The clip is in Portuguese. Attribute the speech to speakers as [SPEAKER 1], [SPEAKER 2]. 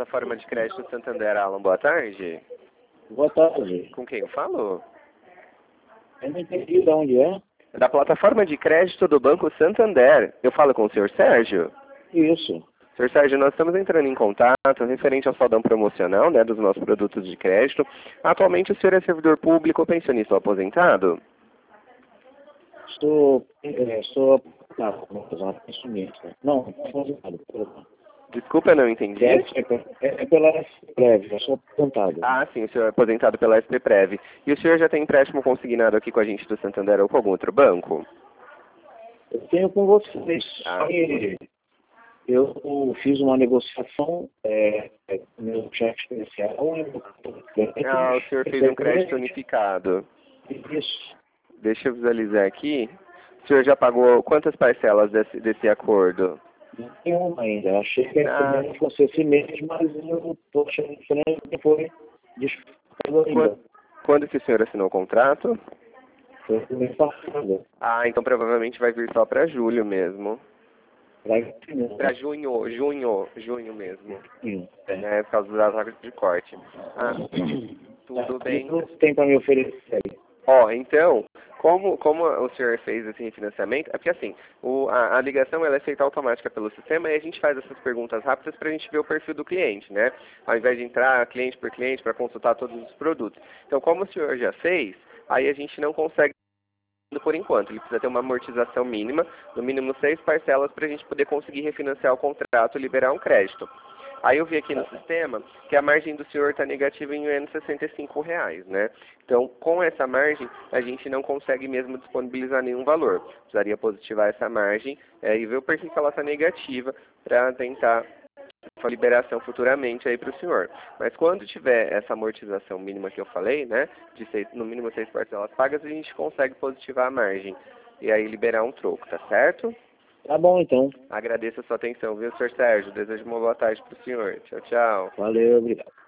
[SPEAKER 1] plataforma de crédito Santander. Alan, boa tarde.
[SPEAKER 2] Boa tarde.
[SPEAKER 1] Com quem eu falo?
[SPEAKER 2] Eu não entendi de onde é.
[SPEAKER 1] Da plataforma de crédito do Banco Santander. Eu falo com o senhor Sérgio?
[SPEAKER 2] Isso.
[SPEAKER 1] Senhor Sérgio, nós estamos entrando em contato referente ao saldão promocional, né, dos nossos produtos de crédito. Atualmente o senhor é servidor público, pensionista ou aposentado?
[SPEAKER 2] Sou aposentado, pensionista. Não, aposentado, perdão.
[SPEAKER 1] Desculpa, eu não entendi.
[SPEAKER 2] É pela SPREV, eu sou aposentado.
[SPEAKER 1] Ah, sim, o senhor é aposentado pela SPPrev. E o senhor já tem empréstimo consignado aqui com a gente do Santander ou com algum outro banco?
[SPEAKER 2] Eu tenho com vocês.
[SPEAKER 1] Ah.
[SPEAKER 2] Eu fiz uma negociação, meu cheque especial.
[SPEAKER 1] Ah, o senhor fez um crédito unificado.
[SPEAKER 2] Isso.
[SPEAKER 1] Deixa eu visualizar aqui. O senhor já pagou quantas parcelas desse acordo?
[SPEAKER 2] Não tem uma ainda. Achei que fosse esse mês, mas eu estou achando estranho que foi disputado ainda.
[SPEAKER 1] Quando que o senhor assinou o contrato?
[SPEAKER 2] Foi no mês passado.
[SPEAKER 1] Ah, então provavelmente vai vir só para julho mesmo. Para junho mesmo. Né, por causa das águas de corte. Ah, tudo bem.
[SPEAKER 2] O que tem para me oferecer aí?
[SPEAKER 1] Então, como o senhor fez esse refinanciamento, é porque assim, a ligação ela é feita automática pelo sistema e a gente faz essas perguntas rápidas para a gente ver o perfil do cliente, né? Ao invés de entrar cliente por cliente para consultar todos os produtos. Então, como o senhor já fez, aí a gente não consegue por enquanto. Ele precisa ter uma amortização mínima, no mínimo 6 parcelas para a gente poder conseguir refinanciar o contrato e liberar um crédito. Aí eu vi aqui no sistema que a margem do senhor está negativa em R$65, né? Então, com essa margem, a gente não consegue mesmo disponibilizar nenhum valor. Precisaria positivar essa margem e ver o perfil que ela está negativa para tentar a liberação futuramente aí para o senhor. Mas quando tiver essa amortização mínima que eu falei, né, de no mínimo 6 parcelas pagas, a gente consegue positivar a margem e aí liberar um troco, tá certo?
[SPEAKER 2] Tá bom, então.
[SPEAKER 1] Agradeço a sua atenção, viu, senhor Sérgio? Desejo uma boa tarde para o senhor. Tchau, tchau.
[SPEAKER 2] Valeu, obrigado.